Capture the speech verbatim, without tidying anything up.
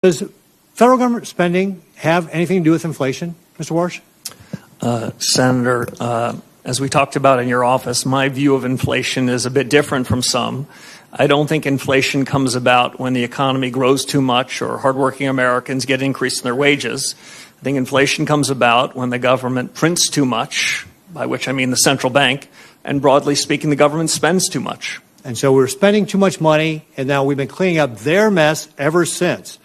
Does federal government spending have anything to do with inflation, Mister Warsh? Uh, Senator, uh, as we talked about in your office, my view of inflation is a bit different from some. I don't think inflation comes about when the economy grows too much or hardworking Americans get an increase in their wages. I think inflation comes about when the government prints too much, by which I mean the central bank, and broadly speaking, the government spends too much. And so we're spending too much money, and now we've been cleaning up their mess ever since.